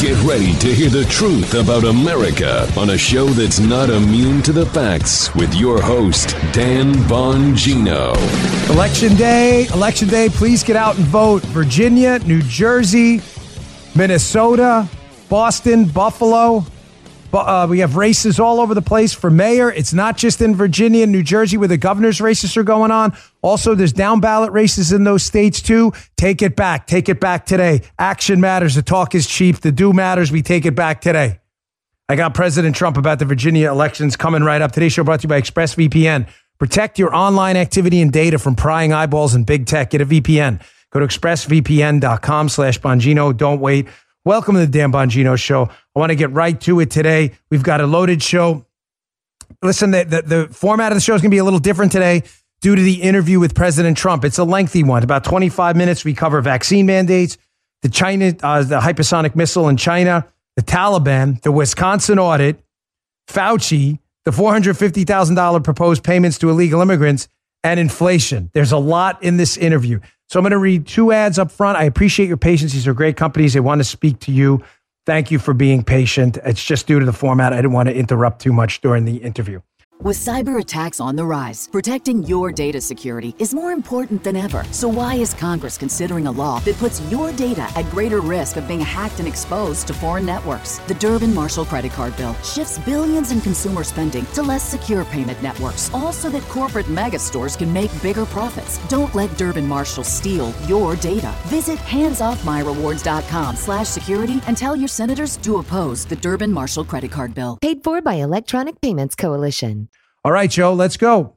Get ready to hear the truth about America on a show that's not immune to the facts with your host, Dan Bongino. Election day, please get out and vote. Virginia, New Jersey, Minnesota, Boston, Buffalo. We have races all over the place for mayor. It's not just in Virginia and New Jersey where the governor's races are going on. Also, there's down ballot races in those states too. Take it back. Take it back today. Action matters. The talk is cheap. The do matters. We take it back today. I got President Trump about the Virginia elections coming right up. Today's show brought to you by ExpressVPN. Protect your online activity and data from prying eyeballs and big tech. Get a VPN. Go to expressvpn.com/Bongino. Don't wait. Welcome to the Dan Bongino Show. I want to get right to it today. We've got a loaded show. Listen, the format of the show is going to be a little different today due to the interview with President Trump. It's a lengthy one, about 25 minutes. We cover vaccine mandates, the hypersonic missile in China, the Taliban, the Wisconsin audit, Fauci, the $450,000 proposed payments to illegal immigrants, and inflation. There's a lot in this interview. So I'm going to read two ads up front. I appreciate your patience. These are great companies. They want to speak to you. Thank you for being patient. It's just due to the format. I didn't want to interrupt too much during the interview. With cyber attacks on the rise, protecting your data security is more important than ever. So why is Congress considering a law that puts your data at greater risk of being hacked and exposed to foreign networks? The Durbin-Marshall credit card bill shifts billions in consumer spending to less secure payment networks, all so that corporate mega stores can make bigger profits. Don't let Durbin-Marshall steal your data. Visit handsoffmyrewards.com/security and tell your senators to oppose the Durbin-Marshall credit card bill. Paid for by Electronic Payments Coalition. All right, Joe, let's go.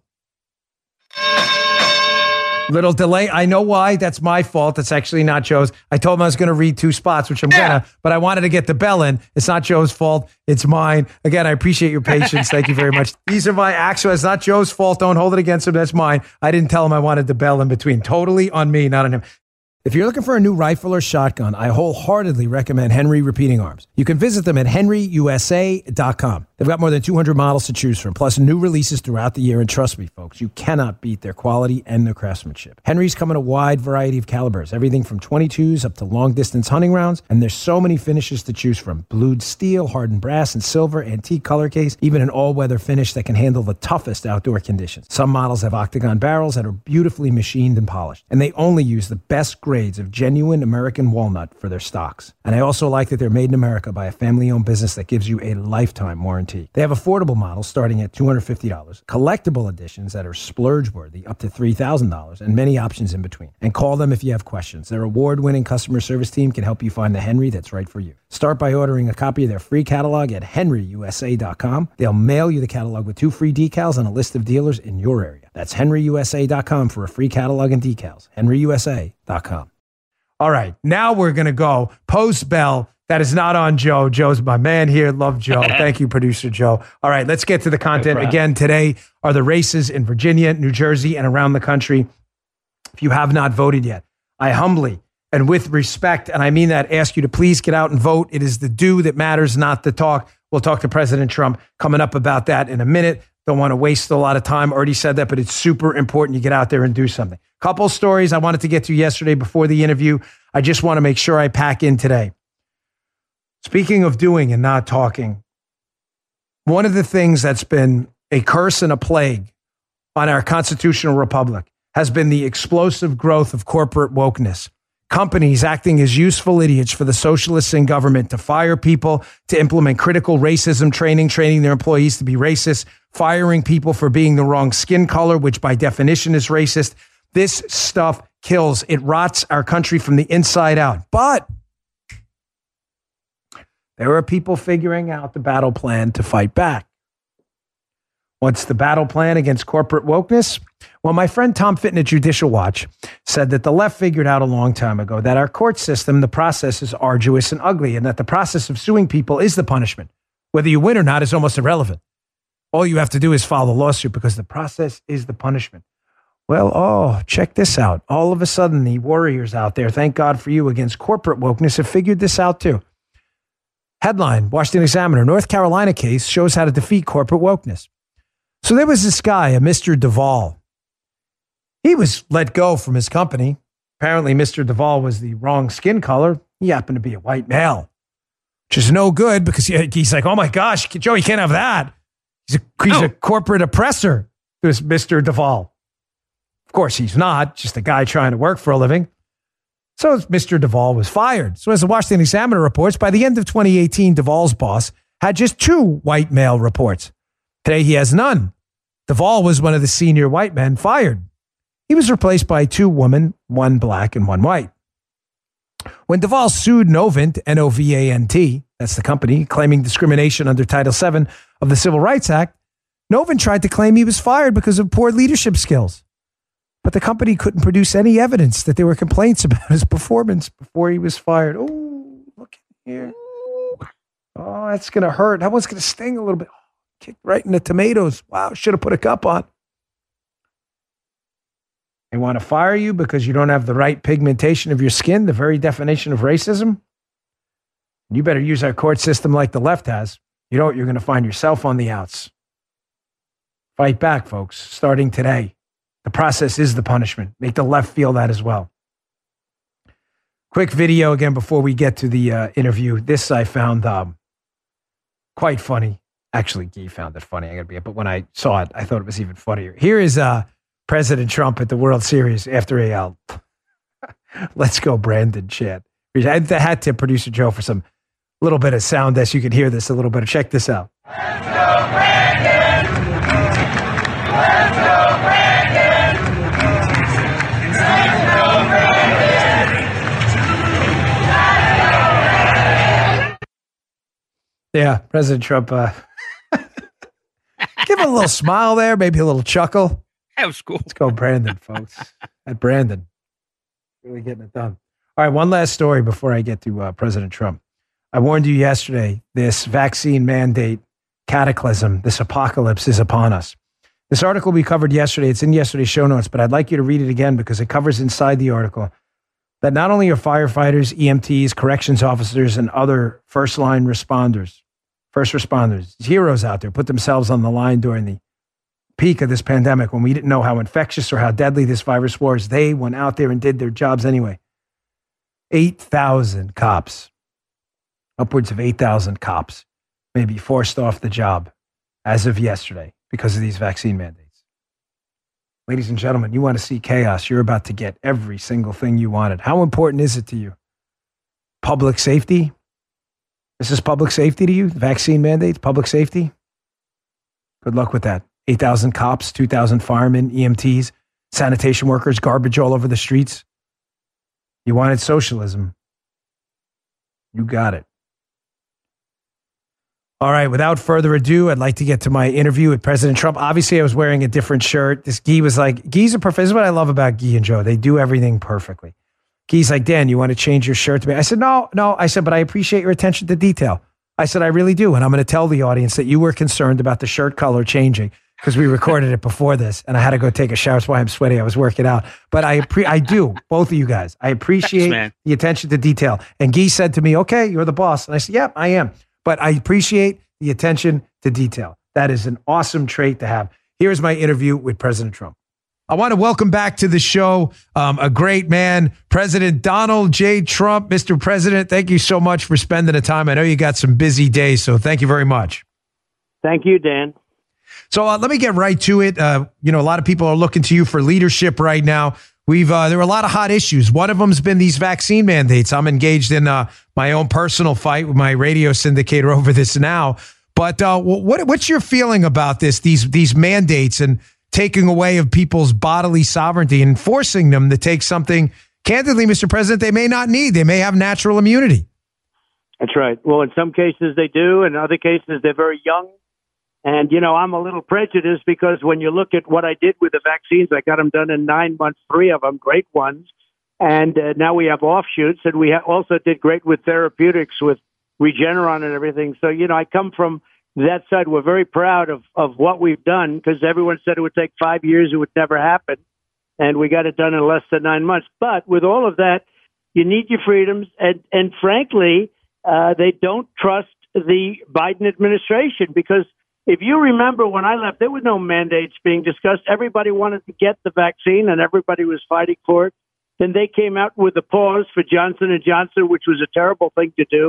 Little delay. I know why. That's my fault. It's actually not Joe's. I told him I was going to read two spots, which I'm going to, but I wanted to get the bell in. It's not Joe's fault. It's mine. Again, I appreciate your patience. Thank you very much. These are my actual. It's not Joe's fault. Don't hold it against him. That's mine. I didn't tell him I wanted the bell in between. Totally on me, not on him. If you're looking for a new rifle or shotgun, I wholeheartedly recommend Henry Repeating Arms. You can visit them at henryusa.com. They've got more than 200 models to choose from, plus new releases throughout the year. And trust me, folks, you cannot beat their quality and their craftsmanship. Henry's come in a wide variety of calibers, everything from 22s up to long-distance hunting rounds. And there's so many finishes to choose from. Blued steel, hardened brass and silver, antique color case, even an all-weather finish that can handle the toughest outdoor conditions. Some models have octagon barrels that are beautifully machined and polished. And they only use the best grades of genuine American walnut for their stocks. And I also like that they're made in America by a family-owned business that gives you a lifetime warranty. They have affordable models starting at $250, collectible editions that are splurge-worthy up to $3,000, and many options in between. And call them if you have questions. Their award-winning customer service team can help you find the Henry that's right for you. Start by ordering a copy of their free catalog at henryusa.com. They'll mail you the catalog with 2 free decals and a list of dealers in your area. That's henryusa.com for a free catalog and decals. henryusa.com. All right, now we're going to go post-bell. That is not on Joe. Joe's my man here. Love Joe. Thank you, producer Joe. All right, let's get to the content. Again, today are the races in Virginia, New Jersey, and around the country. If you have not voted yet, I humbly and with respect, and I mean that, ask you to please get out and vote. It is the do that matters, not the talk. We'll talk to President Trump coming up about that in a minute. Don't want to waste a lot of time. Already said that, but it's super important you get out there and do something. Couple stories I wanted to get to yesterday before the interview. I just want to make sure I pack in today. Speaking of doing and not talking, one of the things that's been a curse and a plague on our constitutional republic has been the explosive growth of corporate wokeness. Companies acting as useful idiots for the socialists in government to fire people, to implement critical racism training their employees to be racist, firing people for being the wrong skin color, which by definition is racist. This stuff kills. It rots our country from the inside out. But there are people figuring out the battle plan to fight back. What's the battle plan against corporate wokeness? Well, my friend Tom Fitton at Judicial Watch said that the left figured out a long time ago that our court system, the process is arduous and ugly, and that the process of suing people is the punishment. Whether you win or not is almost irrelevant. All you have to do is file the lawsuit because the process is the punishment. Well, check this out. All of a sudden, the warriors out there, thank God for you, against corporate wokeness have figured this out too. Headline, Washington Examiner, North Carolina case shows how to defeat corporate wokeness. So there was this guy, a Mr. Duvall. He was let go from his company. Apparently, Mr. Duvall was the wrong skin color. He happened to be a white male. which is no good because he's like, oh my gosh, Joe, you can't have that. He's a corporate oppressor, this Mr. Duvall. Of course, he's not, just a guy trying to work for a living. So Mr. Duvall was fired. So as the Washington Examiner reports, by the end of 2018, Duvall's boss had just 2 white male reports. Today, he has none. Duvall was one of the senior white men fired. He was replaced by 2 women, 1 black and 1 white. When Duvall sued Novant, Novant, that's the company, claiming discrimination under Title VII of the Civil Rights Act, Novant tried to claim he was fired because of poor leadership skills. But the company couldn't produce any evidence that there were complaints about his performance before he was fired. Oh, look here. Oh, that's going to hurt. That one's going to sting a little bit. Kicked right in the tomatoes. Wow, should have put a cup on. They want to fire you because you don't have the right pigmentation of your skin, the very definition of racism. You better use our court system like the left has. You don't, you're going to find yourself on the outs. Fight back, folks, starting today. The process is the punishment. Make the left feel that as well. Quick video again before we get to the interview. This I found quite funny. Actually, Guy found it funny. But when I saw it, I thought it was even funnier. Here is President Trump at the World Series after a "Let's Go Brandon" chant. I had to producer Joe for some little bit of sound as you can hear this a little bit. Check this out. Let's go Brandon! Let's go Brandon! Let's go Brandon! Yeah, President Trump. Give a little smile there, maybe a little chuckle. That was cool. Let's go Brandon, folks. At Brandon. Really getting it done. All right, one last story before I get to President Trump. I warned you yesterday, this vaccine mandate cataclysm, this apocalypse is upon us. This article we covered yesterday, it's in yesterday's show notes, but I'd like you to read it again because it covers inside the article that not only are firefighters, EMTs, corrections officers, and other first responders, heroes out there, put themselves on the line during the peak of this pandemic when we didn't know how infectious or how deadly this virus was. They went out there and did their jobs anyway. 8,000 cops, upwards of 8,000 cops may be forced off the job as of yesterday because of these vaccine mandates. Ladies and gentlemen, you want to see chaos, you're about to get every single thing you wanted. How important is it to you? Public safety? This is public safety to you? Vaccine mandates, public safety? Good luck with that. 8,000 cops, 2,000 firemen, EMTs, sanitation workers, garbage all over the streets. You wanted socialism. You got it. All right, without further ado, I'd like to get to my interview with President Trump. Obviously, I was wearing a different shirt. This Guy was like, Guy's a professor. This is what I love about Guy and Joe. They do everything perfectly. Guy's like, Dan, you want to change your shirt to me? I said, no. I said, but I appreciate your attention to detail. I said, I really do. And I'm going to tell the audience that you were concerned about the shirt color changing because we recorded it before this and I had to go take a shower. That's why I'm sweaty. I was working out. But I do, both of you guys. I appreciate the attention to detail. And Guy said to me, okay, you're the boss. And I said, yeah, I am. But I appreciate the attention to detail. That is an awesome trait to have. Here's my interview with President Trump. I want to welcome back to the show a great man, President Donald J. Trump. Mr. President, thank you so much for spending the time. I know you got some busy days, so thank you very much. Thank you, Dan. So let me get right to it. A lot of people are looking to you for leadership right now. There are a lot of hot issues. One of them has been these vaccine mandates. I'm engaged in my own personal fight with my radio syndicator over this now. But what's your feeling about these mandates and taking away of people's bodily sovereignty and forcing them to take something, candidly, Mr. President, they may not need? They may have natural immunity. That's right. Well, in some cases they do. In other cases, they're very young. And, I'm a little prejudiced because when you look at what I did with the vaccines, I got them done in 9 months, 3 of them, great ones. And now we have offshoots. And we also did great with therapeutics, with Regeneron and everything. So, I come from that side. We're very proud of what we've done because everyone said it would take 5 years. It would never happen. And we got it done in less than 9 months. But with all of that, you need your freedoms. And frankly, they don't trust the Biden administration because if you remember when I left, there were no mandates being discussed. Everybody wanted to get the vaccine and everybody was fighting for it. Then they came out with a pause for Johnson & Johnson, which was a terrible thing to do.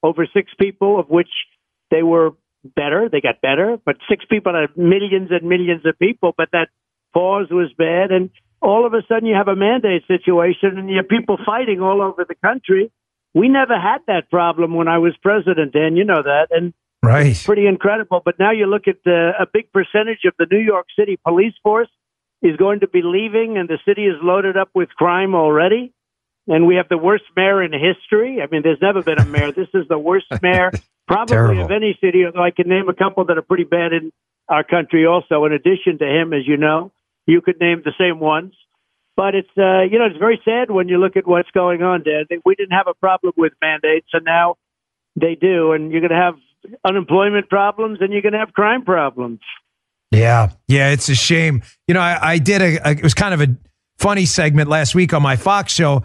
over 6 people, of which they were better. They got better, but 6 people out of millions and millions of people. But that pause was bad. And all of a sudden you have a mandate situation and you have people fighting all over the country. We never had that problem when I was president, Dan. You know that. And right. It's pretty incredible. But now you look at a big percentage of the New York City police force is going to be leaving, and the city is loaded up with crime already. And we have the worst mayor in history. I mean, there's never been a mayor. This is the worst mayor probably Terrible. of any city, although I can name a couple that are pretty bad in our country also. In addition to him, as you know, you could name the same ones. But it's, it's very sad when you look at what's going on, Dan. We didn't have a problem with mandates, and now they do. And you're going to have unemployment problems, and you're going to have crime problems. Yeah, it's a shame. I did it was kind of a funny segment last week on my Fox show.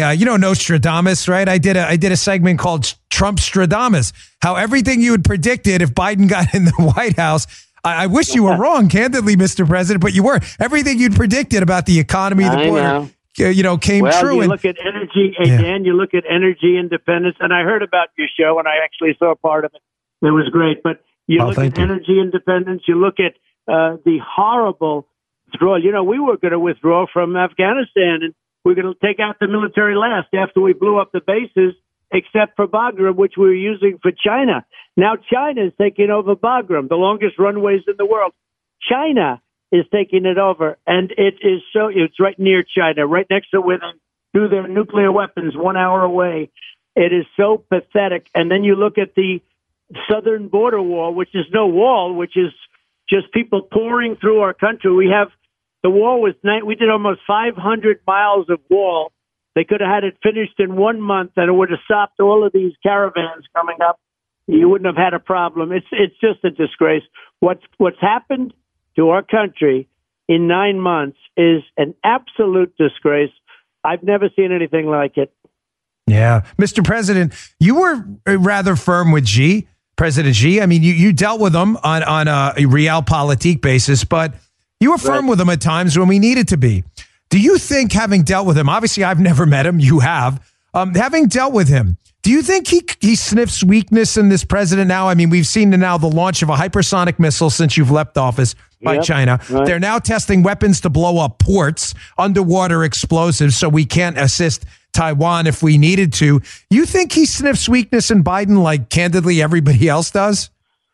Nostradamus, right? I did a segment called Trumpstradamus, how everything you had predicted if Biden got in the White House. I wish you were wrong, candidly, Mr. President, but you were. Everything you'd predicted about the economy, the border, came true. You look at energy, Dan, you look at energy independence, and I heard about your show, and I actually saw part of it. It was great. But you look at energy independence, you look at the horrible withdrawal. We were going to withdraw from Afghanistan, and we're going to take out the military last after we blew up the bases, except for Bagram, which we were using for China. Now China is taking over Bagram, the longest runways in the world. China is taking it over, and it's right near China, right next to where they do their nuclear weapons 1 hour away. It is so pathetic. And then you look at the southern border wall, which is no wall, which is just people pouring through our country. The wall we did almost 500 miles of wall. They could have had it finished in 1 month, and it would have stopped all of these caravans coming up. You wouldn't have had a problem. It's just a disgrace. What's happened to our country in 9 months is an absolute disgrace. I've never seen anything like it. Yeah. Mr. President, you were rather firm with President Xi. I mean, you dealt with him on a realpolitik basis, but you were firm with him at times when we needed to be. Do you think, having dealt with him, obviously I've never met him, you have, having dealt with him, do you think he sniffs weakness in this president now? I mean, we've seen now the launch of a hypersonic missile since you've left office by China. Right. They're now testing weapons to blow up ports, underwater explosives, so we can't assist Taiwan if we needed to. You think he sniffs weakness in Biden like, candidly, everybody else does?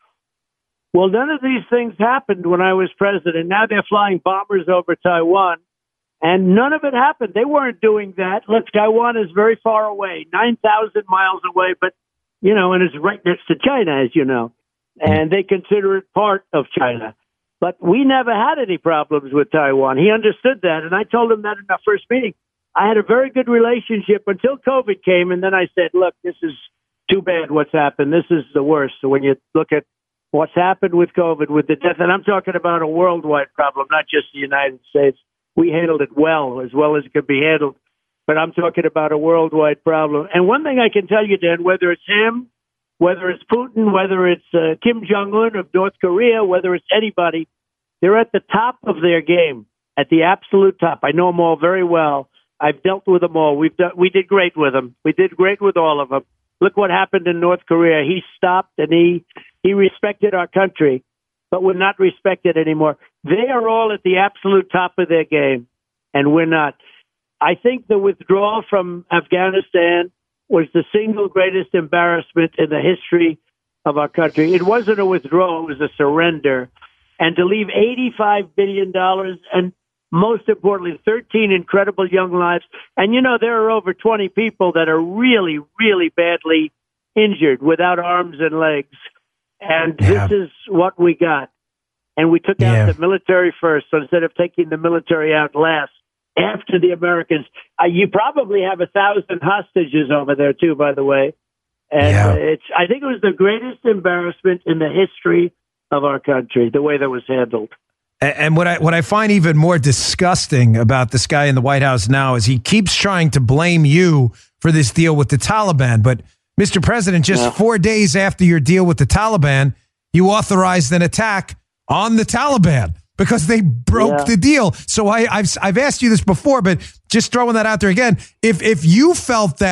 Well, none of these things happened when I was president. Now they're flying bombers over Taiwan, and none of it happened. They weren't doing that. Look, Taiwan is very far away, 9,000 miles away, but, and it's right next to China, as you know, and they consider it part of China. But we never had any problems with Taiwan. He understood that, and I told him that in our first meeting. I had a very good relationship until COVID came, and then I said, look, this is too bad what's happened. This is the worst. So when you look at what's happened with COVID, with the death, and I'm talking about a worldwide problem, not just the United States. We handled it well as it could be handled. But I'm talking about a worldwide problem. And one thing I can tell you, Dan, whether it's him, whether it's Putin, whether it's Kim Jong-un of North Korea, whether it's anybody, they're at the top of their game, at the absolute top. I know them all very well. I've dealt with them all. We did great with them. We did great with all of them. Look what happened in North Korea. He stopped and he respected our country, but we're not respected anymore. They are all at the absolute top of their game, and we're not. I think the withdrawal from Afghanistan was the single greatest embarrassment in the history of our country. It wasn't a withdrawal, it was a surrender. And to leave $85 billion and, most importantly, 13 incredible young lives. And, there are over 20 people that are really, really badly injured without arms and legs. And this is what we got. And we took out the military first. So instead of taking the military out last, after the Americans, you probably have 1,000 hostages over there, too, by the way. And I think it was the greatest embarrassment in the history of our country, the way that was handled. And what I find even more disgusting about this guy in the White House now is he keeps trying to blame you for this deal with the Taliban. But, Mr. President, just 4 days after your deal with the Taliban, you authorized an attack on the Taliban because they broke the deal. So I've asked you this before, but just throwing that out there again, if you felt that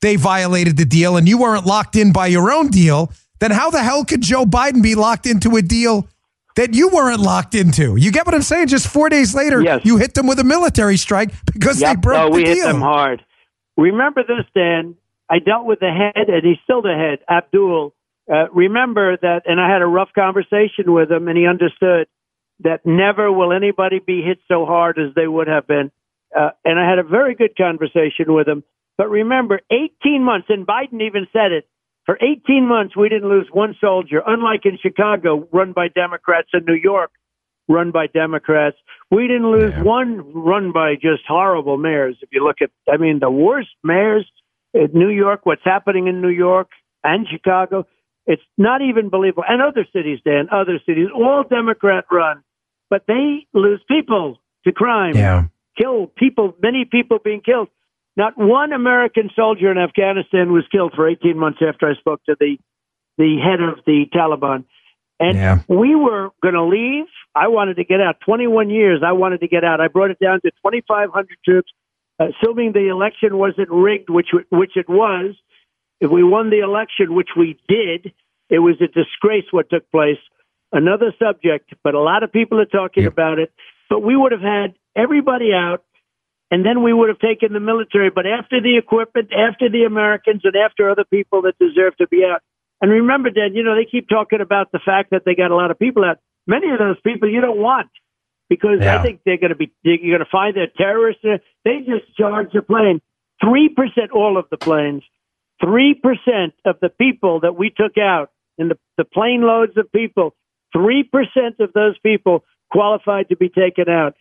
they violated the deal and you weren't locked in by your own deal, then how the hell could Joe Biden be locked into a deal that you weren't locked into? You get what I'm saying? Just 4 days later, you hit them with a military strike because they broke the deal. We hit them hard. Remember this, Dan. I dealt with the head, and he's still the head, Abdul. Remember that, and I had a rough conversation with him, and he understood that never will anybody be hit so hard as they would have been. And I had a very good conversation with him. But remember, 18 months, and Biden even said it, for 18 months we didn't lose one soldier, unlike in Chicago, run by Democrats, and New York, run by Democrats. We didn't lose one run by just horrible mayors. If you look at, the worst mayors in New York, what's happening in New York and Chicago, it's not even believable. And other cities, Dan, other cities, all Democrat run, but they lose people to crime, kill people, many people being killed. Not one American soldier in Afghanistan was killed for 18 months after I spoke to the head of the Taliban. And we were going to leave. I wanted to get out. 21 years, I wanted to get out. I brought it down to 2,500 troops, assuming the election wasn't rigged, which it was. If we won the election, which we did, it was a disgrace what took place. Another subject, but a lot of people are talking about it. But we would have had everybody out, and then we would have taken the military. But after the equipment, after the Americans, and after other people that deserve to be out. And remember, Dan, they keep talking about the fact that they got a lot of people out. Many of those people you don't want, because I think you're going to find they're terrorists. They just charged a plane. 3%, all of the planes, 3% of the people that we took out in the plane loads of people, 3% of those people qualified to be taken out.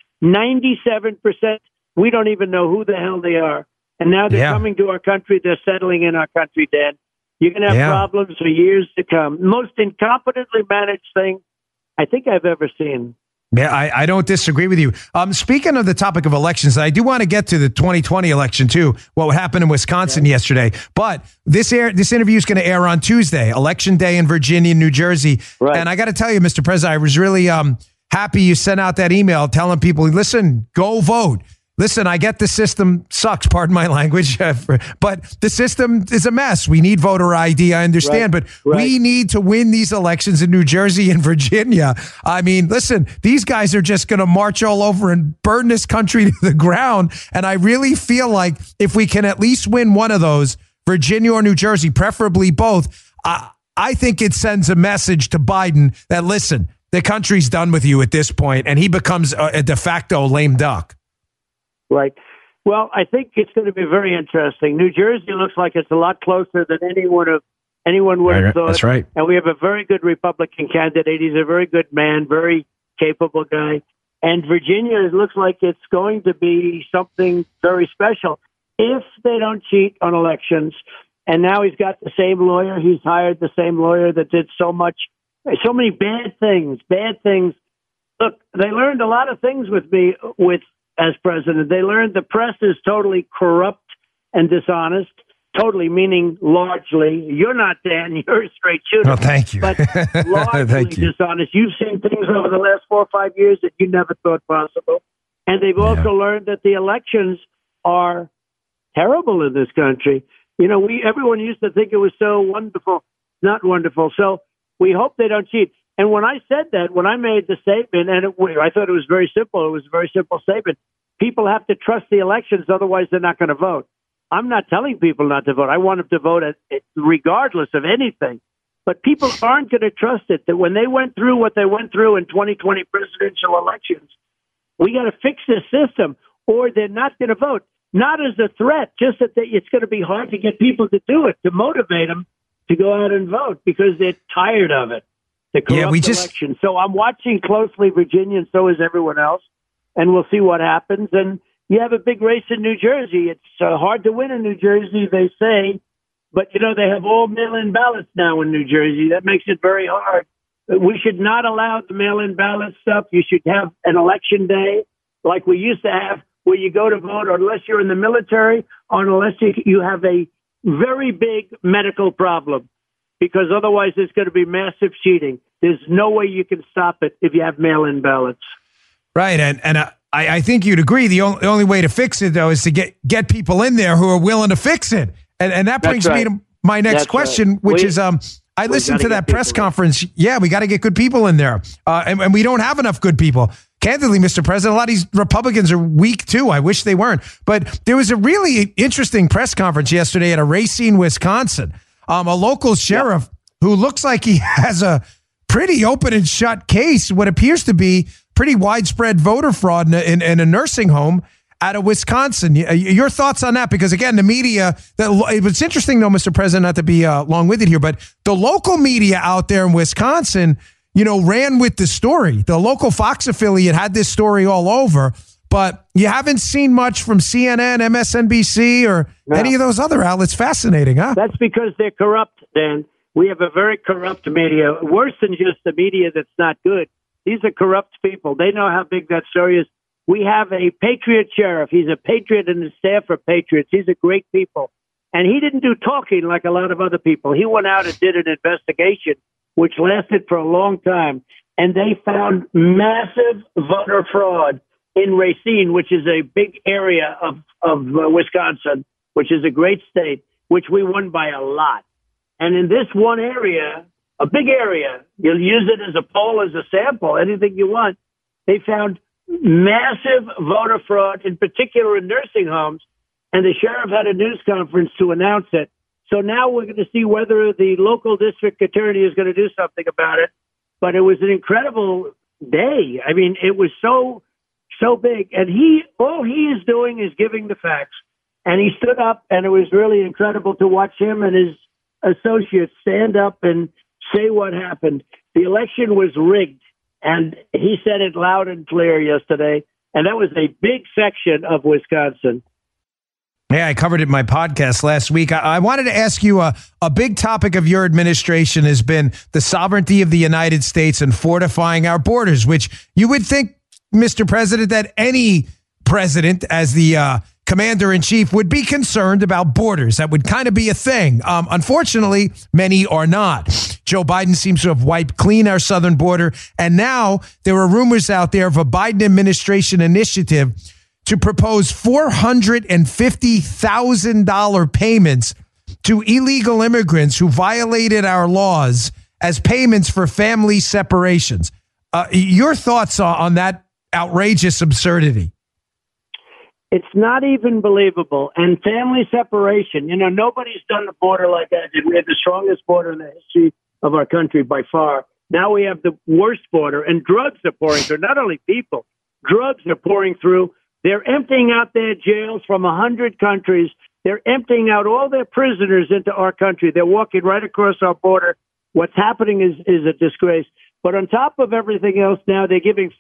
97%, we don't even know who the hell they are. And now they're coming to our country. They're settling in our country, Dan. You're going to have problems for years to come. Most incompetently managed thing I think I've ever seen. Yeah, I don't disagree with you. Speaking of the topic of elections, I do want to get to the 2020 election too, what happened in Wisconsin yesterday. But this interview is going to air on Tuesday, Election Day in Virginia and New Jersey. Right. And I got to tell you, Mr. President, I was really happy you sent out that email telling people, listen, go vote. Listen, I get the system sucks, pardon my language, but the system is a mess. We need voter ID, I understand, but we need to win these elections in New Jersey and Virginia. Listen, these guys are just going to march all over and burn this country to the ground, and I really feel like if we can at least win one of those, Virginia or New Jersey, preferably both, I think it sends a message to Biden that, listen, the country's done with you at this point, and he becomes a de facto lame duck. Right. Well, I think it's going to be very interesting. New Jersey looks like it's a lot closer than anyone would have thought. That's right. And we have a very good Republican candidate. He's a very good man, very capable guy. And Virginia, it looks like it's going to be something very special if they don't cheat on elections. And now he's got the same lawyer. He's hired the same lawyer that did so many bad things. Look, they learned a lot of things with me as president. They learned the press is totally corrupt and dishonest, totally meaning largely. You're not, Dan, you're a straight shooter. Oh, thank you. But largely dishonest. You've seen things over the last 4 or 5 years that you never thought possible. And they've also learned that the elections are terrible in this country. Everyone used to think it was so wonderful. Not wonderful. So we hope they don't cheat. And when I said that, when I made the statement, and I thought it was very simple. It was a very simple statement. People have to trust the elections, otherwise they're not going to vote. I'm not telling people not to vote. I want them to vote regardless of anything. But people aren't going to trust it, that when they went through what they went through in 2020 presidential elections, we got to fix this system, or they're not going to vote. Not as a threat, just that it's going to be hard to get people to do it, to motivate them to go out and vote because they're tired of it. The corrupt election. So I'm watching closely Virginia, and so is everyone else, and we'll see what happens. And you have a big race in New Jersey. It's hard to win in New Jersey, they say, but they have all mail-in ballots now in New Jersey. That makes it very hard. We should not allow the mail-in ballot stuff. You should have an election day like we used to have, where you go to vote, or unless you're in the military, or unless you have a very big medical problem. Because otherwise there's going to be massive cheating. There's no way you can stop it if you have mail-in ballots. Right, and I think you'd agree the only way to fix it, though, is to get people in there who are willing to fix it. And that brings me to my next question, which is, I listened to that press conference. Yeah, we got to get good people in there. And we don't have enough good people. Candidly, Mr. President, a lot of these Republicans are weak too. I wish they weren't. But there was a really interesting press conference yesterday at a Racine, Wisconsin. A local sheriff who looks like he has a pretty open and shut case, what appears to be pretty widespread voter fraud in a nursing home out of Wisconsin. Your thoughts on that? Because again, the media, it was interesting though, Mr. President, not to be long-winded here, but the local media out there in Wisconsin, ran with the story. The local Fox affiliate had this story all over, but you haven't seen much from CNN, MSNBC, or any of those other outlets. Fascinating, huh? That's because they're corrupt, Dan. We have a very corrupt media, worse than just the media that's not good. These are corrupt people. They know how big that story is. We have a patriot sheriff. He's a patriot, and his staff are patriots. These are great people. And he didn't do talking like a lot of other people. He went out and did an investigation, which lasted for a long time. And they found massive voter fraud in Racine, which is a big area of Wisconsin, which is a great state, which we won by a lot. And in this one area, a big area, you'll use it as a poll, as a sample, anything you want. They found massive voter fraud, in particular in nursing homes. And the sheriff had a news conference to announce it. So now we're going to see whether the local district attorney is going to do something about it. But it was an incredible day. I mean, it was so big. And all he is doing is giving the facts. And he stood up, and it was really incredible to watch him and his associates stand up and say what happened. The election was rigged, and he said it loud and clear yesterday. And that was a big section of Wisconsin. Yeah, I covered it in my podcast last week. I wanted to ask you a big topic of your administration has been the sovereignty of the United States and fortifying our borders, which you would think, Mr. President, that any president as the commander in chief would be concerned about borders. That would kind of be a thing. Unfortunately, many are not. Joe Biden seems to have wiped clean our southern border. And now there are rumors out there of a Biden administration initiative to propose $450,000 payments to illegal immigrants who violated our laws as payments for family separations. Your thoughts on that outrageous absurdity? It's not even believable. And family separation, nobody's done the border like that. We had the strongest border in the history of our country by far. Now we have the worst border, and drugs are pouring through. Not only people, drugs are pouring through. They're emptying out their jails from 100 countries. They're emptying out all their prisoners into our country. They're walking right across our border. What's happening is a disgrace. But on top of everything else now, they're giving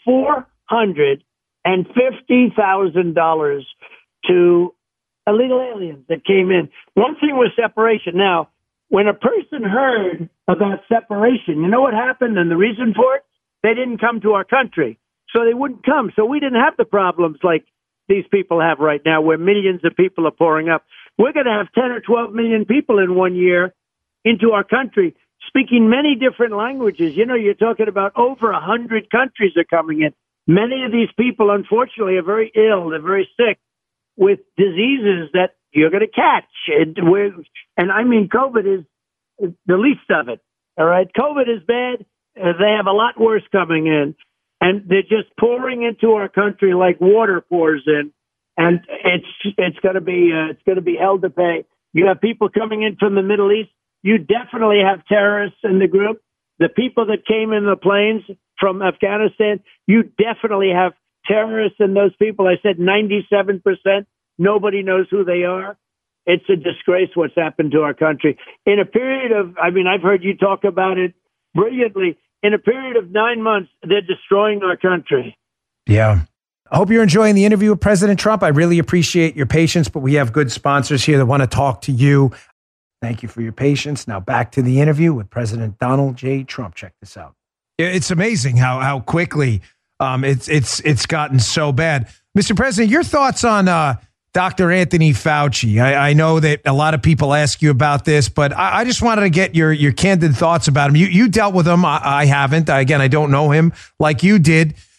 $450,000 to illegal aliens that came in. One thing was separation. Now, when a person heard about separation, you know what happened and the reason for it? They didn't come to our country. So they wouldn't come. So we didn't have the problems like these people have right now, where millions of people are pouring up. We're going to have 10 or 12 million people in 1 year into our country, speaking many different languages. You're talking about over 100 countries are coming in. Many of these people, unfortunately, are very ill. They're very sick with diseases that you're going to catch. And I mean, COVID is the least of it. All right. COVID is bad. They have a lot worse coming in. And they're just pouring into our country like water pours in, and it's going to be hell to pay. You have people coming in from the Middle East. You definitely have terrorists in the group. The people that came in the planes from Afghanistan, you definitely have terrorists in those people. I said 97%. Nobody knows who they are. It's a disgrace what's happened to our country. In a period of, I've heard you talk about it brilliantly. In a period of 9 months, they're destroying our country. Yeah. I hope you're enjoying the interview with President Trump. I really appreciate your patience, but we have good sponsors here that want to talk to you. Thank you for your patience. Now back to the interview with President Donald J. Trump. Check this out. It's amazing how quickly it's gotten so bad. Mr. President, your thoughts on Dr. Anthony Fauci. I know that a lot of people ask you about this, but I just wanted to get your candid thoughts about him. You dealt with him. I haven't. Again, I don't know him like you did.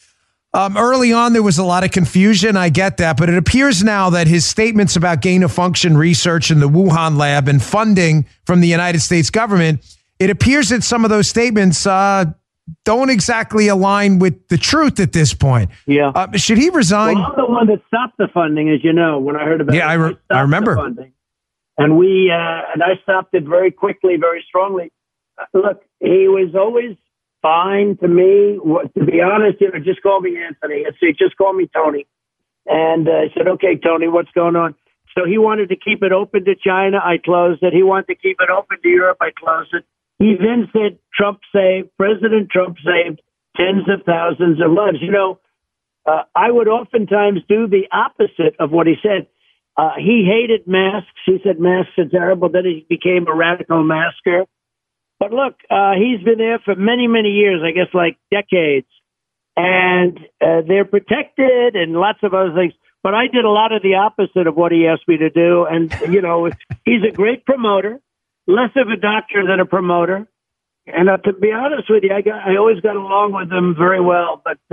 Early on, there was a lot of confusion. I get that. But it appears now that his statements about gain-of-function research in the Wuhan lab and funding from the United States government, it appears that some of those statements don't exactly align with the truth at this point. Yeah. Should he resign? Well, I'm the one that stopped the funding, as you know, when I heard about it. I remember. The funding. And I stopped it very quickly, very strongly. Look, he was always fine to me. To be honest, just call me Anthony. I said, just call me Tony. And I said, okay, Tony, what's going on? So he wanted to keep it open to China. I closed it. He wanted to keep it open to Europe. I closed it. He then said President Trump saved tens of thousands of lives. I would oftentimes do the opposite of what he said. He hated masks. He said masks are terrible. Then he became a radical masker. But look, he's been there for many, many years, I guess like decades. And they're protected and lots of other things. But I did a lot of the opposite of what he asked me to do. And, he's a great promoter, less of a doctor than a promoter. And to be honest with you, I always got along with him very well. But,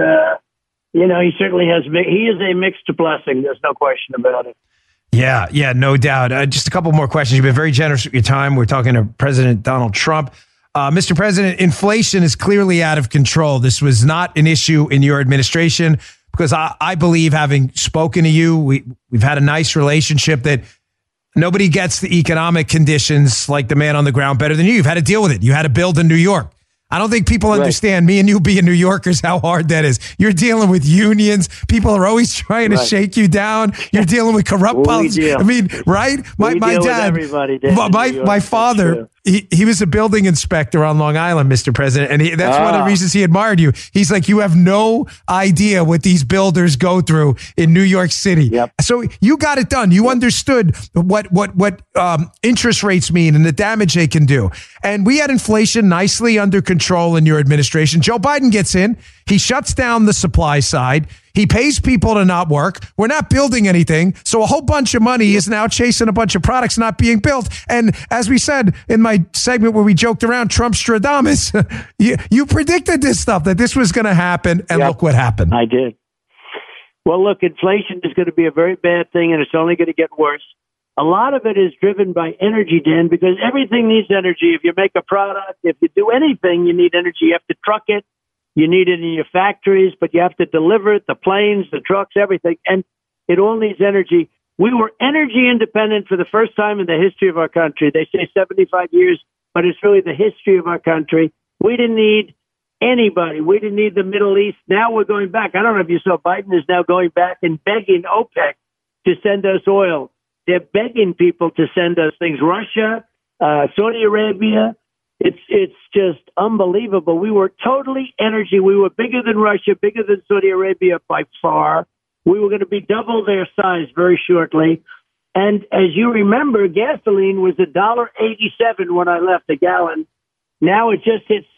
he certainly he is a mixed blessing. There's no question about it. Yeah, no doubt. Just a couple more questions. You've been very generous with your time. We're talking to President Donald Trump. Mr. President, inflation is clearly out of control. This was not an issue in your administration because I believe, having spoken to you, we've had a nice relationship, that nobody gets the economic conditions like the man on the ground better than you. You've had to deal with it. You had to build in New York. I don't think people understand, me and you being New Yorkers, how hard that is. You're dealing with unions. People are always trying to shake you down. You're dealing with corrupt politics. I mean, right? My dad, my father, he was a building inspector on Long Island, Mr. President. And that's one of the reasons he admired you. He's like, you have no idea what these builders go through in New York City. Yep. So you got it done. You understood what interest rates mean and the damage they can do. And we had inflation nicely under control in your administration. Joe Biden gets in. He shuts down the supply side. He pays people to not work. We're not building anything. So a whole bunch of money is now chasing a bunch of products not being built. And as we said in my segment where we joked around, Trumpstradamus, you predicted this stuff, that this was going to happen. And look what happened. I did. Well, look, inflation is going to be a very bad thing, and it's only going to get worse. A lot of it is driven by energy, Dan, because everything needs energy. If you make a product, if you do anything, you need energy. You have to truck it. You need it in your factories, but you have to deliver it, the planes, the trucks, everything. And it all needs energy. We were energy independent for the first time in the history of our country. They say 75 years, but it's really the history of our country. We didn't need anybody. We didn't need the Middle East. Now we're going back. I don't know if you saw Biden is now going back and begging OPEC to send us oil. They're begging people to send us things. Russia, Saudi Arabia. It's just unbelievable. We were totally energy. We were bigger than Russia, bigger than Saudi Arabia by far. We were going to be double their size very shortly. And as you remember, gasoline was $1.87 when I left a gallon. Now it just hit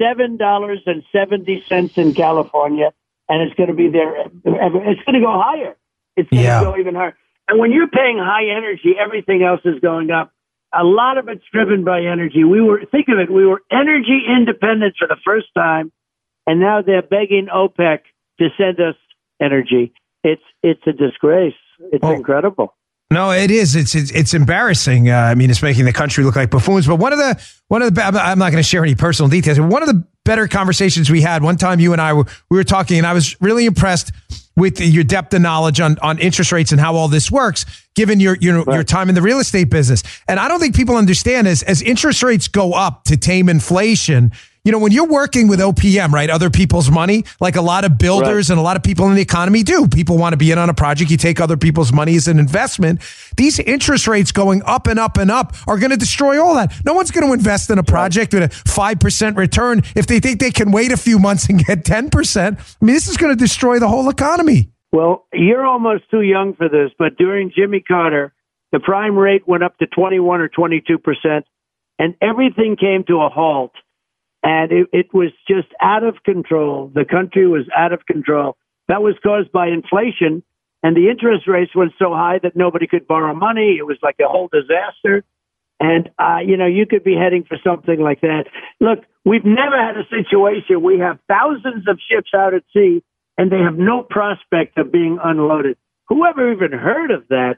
$7.70 in California, and it's going to be there. It's going to go higher. It's going to go even higher. And when you're paying high energy, everything else is going up. A lot of it's driven by energy. Think of it, we were energy independent for the first time, and now they're begging OPEC to send us energy. It's a disgrace. It's incredible. No, it is. It's embarrassing. I mean, it's making the country look like buffoons. But one of the I'm not going to share any personal details. But one of the better conversations we had one time, you and I we were talking, and I was really impressed with your depth of knowledge on interest rates and how all this works, given your time in the real estate business. And I don't think people understand as interest rates go up to tame inflation. When you're working with OPM, right, other people's money, like a lot of builders and a lot of people in the economy do. People want to be in on a project. You take other people's money as an investment. These interest rates going up and up and up are going to destroy all that. No one's going to invest in a project with a 5% return if they think they can wait a few months and get 10%. I mean, this is going to destroy the whole economy. Well, you're almost too young for this, but during Jimmy Carter, the prime rate went up to 21 or 22%, and everything came to a halt. And it was just out of control. The country was out of control. That was caused by inflation, and the interest rates went so high that nobody could borrow money. It was like a whole disaster. And, you could be heading for something like that. Look, we've never had a situation. We have thousands of ships out at sea, and they have no prospect of being unloaded. Whoever even heard of that?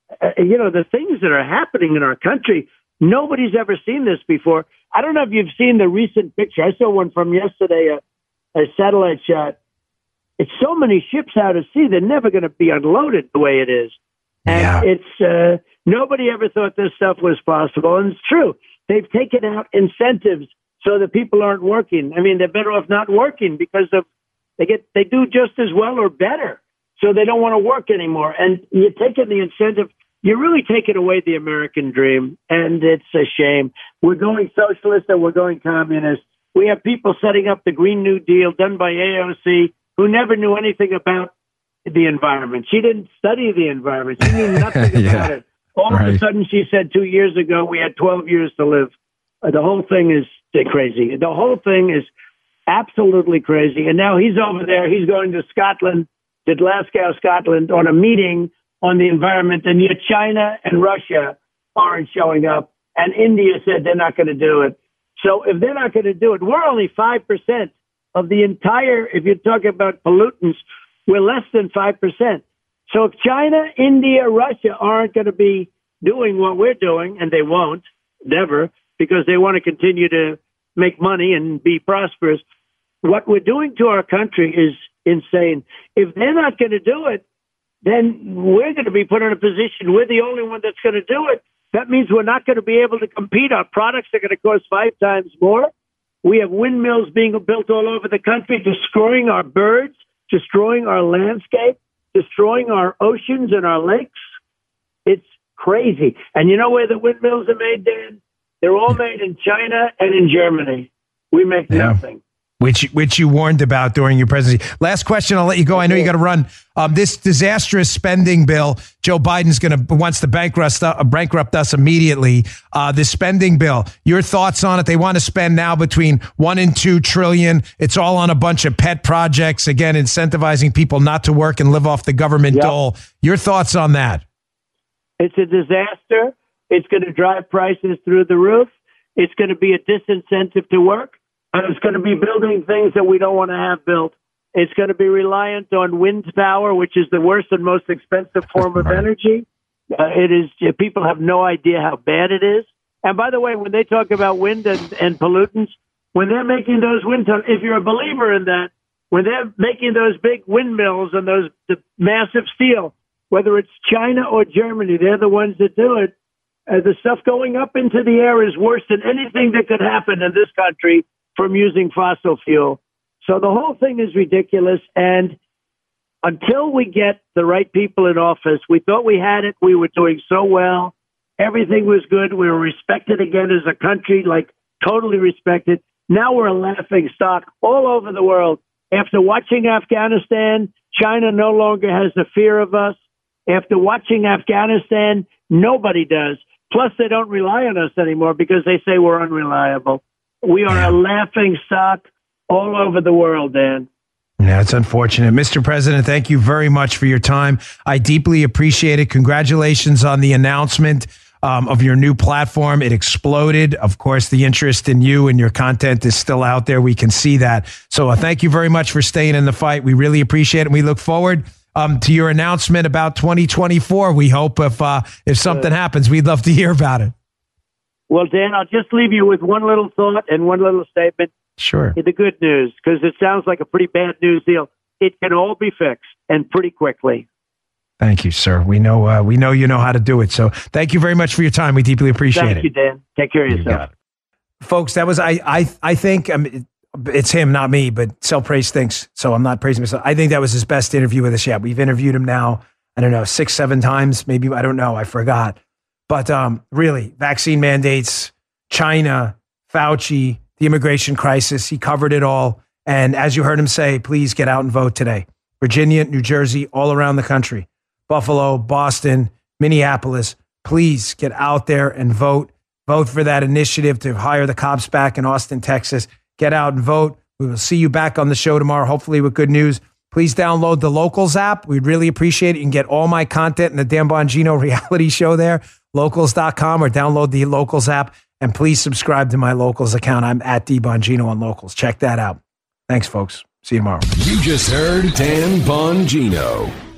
The things that are happening in our country, nobody's ever seen this before. I don't know if you've seen the recent picture. I saw one from yesterday, a satellite shot. It's so many ships out at sea, they're never going to be unloaded the way it is. And it's nobody ever thought this stuff was possible. And it's true. They've taken out incentives so that people aren't working. I mean, they're better off not working because they do just as well or better. So they don't want to work anymore. And you're taking the incentive, you're really taking away the American dream. And it's a shame. We're going socialist and we're going communist. We have people setting up the Green New Deal done by AOC who never knew anything about the environment. She didn't study the environment. She knew nothing about it. All of a sudden, she said 2 years ago, we had 12 years to live. The whole thing is crazy. The whole thing is absolutely crazy. And now he's over there. He's going to Scotland, to Glasgow, Scotland, on a meeting on the environment. And yet China and Russia aren't showing up. And India said they're not going to do it. So if they're not going to do it, we're only 5% of the entire, if you're talking about pollutants, we're less than 5%. So if China, India, Russia aren't going to be doing what we're doing, and they won't, never, because they want to continue to make money and be prosperous, what we're doing to our country is insane. If they're not going to do it, then we're going to be put in a position, we're the only one that's going to do it. That means we're not going to be able to compete. Our products are going to cost 5 times more. We have windmills being built all over the country, destroying our birds, destroying our landscape, destroying our oceans and our lakes. It's crazy. And you know where the windmills are made, Dan? They're all made in China and in Germany. We make nothing. Which you warned about during your presidency. Last question, I'll let you go. I know you got to run. This disastrous spending bill, Joe Biden's wants to bankrupt us immediately. This spending bill, your thoughts on it? They want to spend now between $1 and $2 trillion. It's all on a bunch of pet projects. Again, incentivizing people not to work and live off the government dole. Your thoughts on that? It's a disaster. It's going to drive prices through the roof. It's going to be a disincentive to work. And it's going to be building things that we don't want to have built. It's going to be reliant on wind power, which is the worst and most expensive form of energy. It is. People have no idea how bad it is. And by the way, when they talk about wind and pollutants, when they're making those wind tunnels, if you're a believer in that, when they're making those big windmills and the massive steel, whether it's China or Germany, they're the ones that do it. The stuff going up into the air is worse than anything that could happen in this country from using fossil fuel. So the whole thing is ridiculous. And until we get the right people in office, we thought we had it. We were doing so well. Everything was good. We were respected again as a country, like totally respected. Now we're a laughing stock all over the world. After watching Afghanistan, China no longer has the fear of us. After watching Afghanistan, nobody does. Plus, they don't rely on us anymore because they say we're unreliable. We are a laughing stock all over the world, Dan. Yeah, it's unfortunate. Mr. President, thank you very much for your time. I deeply appreciate it. Congratulations on the announcement of your new platform. It exploded. Of course, the interest in you and your content is still out there. We can see that. So thank you very much for staying in the fight. We really appreciate it. And we look forward to your announcement about 2024. We hope if something happens, we'd love to hear about it. Well, Dan, I'll just leave you with one little thought and one little statement. Sure. The good news, because it sounds like a pretty bad news deal. It can all be fixed, and pretty quickly. Thank you, sir. We know you know how to do it. So thank you very much for your time. We deeply appreciate it. Thank you, Dan. Take care of yourself. Folks, that was, I think, it's him, not me, but self-praise thinks, so I'm not praising myself. I think that was his best interview with us yet. We've interviewed him now, I don't know, 6-7 times, maybe, I don't know, I forgot. But really, vaccine mandates, China, Fauci, the immigration crisis, he covered it all. And as you heard him say, please get out and vote today. Virginia, New Jersey, all around the country, Buffalo, Boston, Minneapolis, please get out there and vote. Vote for that initiative to hire the cops back in Austin, Texas. Get out and vote. We will see you back on the show tomorrow, hopefully with good news. Please download the Locals app. We'd really appreciate it. You can get all my content in the Dan Bongino reality show there, locals.com, or download the Locals app. And please subscribe to my Locals account. I'm at D Bongino on Locals. Check that out. Thanks, folks. See you tomorrow. You just heard Dan Bongino.